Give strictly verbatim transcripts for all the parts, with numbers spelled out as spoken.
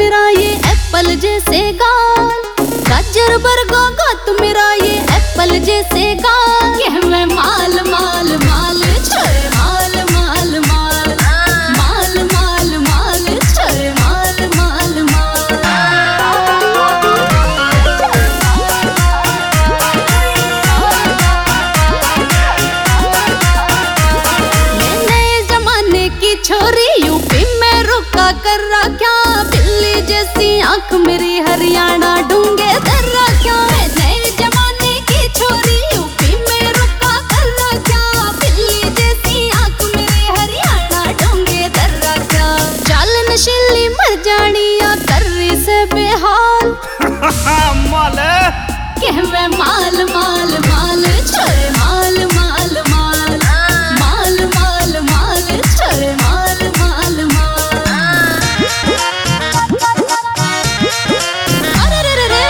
मेरा ये एप्पल जैसे गाल, गाजर बरगा गात मेरा ये एप्पल जैसे गाल। ये मैं माल माल माल छोरे माल माल माल माल माल माल छोरे माल माल माल। मैं नए जमाने की छोरी यूपी में रुका कर रखा, बिल्ली जैसी आंख मेरी हरियाणा ढूंगे दर रखा। मैं नए जमाने की छोरी यूपी में रुका कर रखा, बिल्ली जैसी आंख मेरी हरियाणा ढूंगे दर रखा। चाल नशीली मर जानिया कर रही से बेहाल माल कह मैं माल माल माल छोरे माल माल माल माल माल माल छोरे माल माल माल। अरे रे रे रे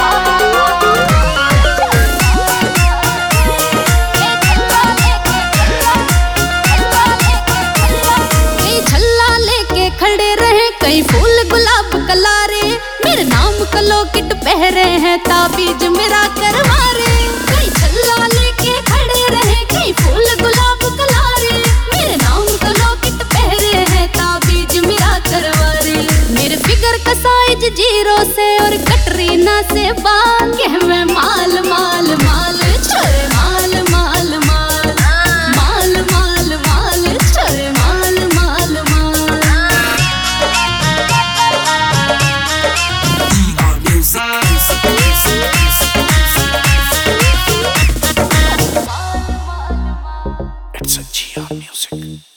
कई छल्ला लेके खड़े रहे, कई फूल गुलाब कलारे, मेरे नाम का लॉकेट पहरे हैं ताबीज मेरा करवारे। कई छल्ला लेके खड़े रहे, कई फूल गुलाब कलारे, मेरे नाम का लॉकेट पहरे हैं ताबीज मेरा करवारे। मेरे फिगर का साइज जीरो से और कटरीना से बाल, कह मैं माल माल माल छोरे माल माल माल माल माल माल छोरे माल माल माल। It's a G R music.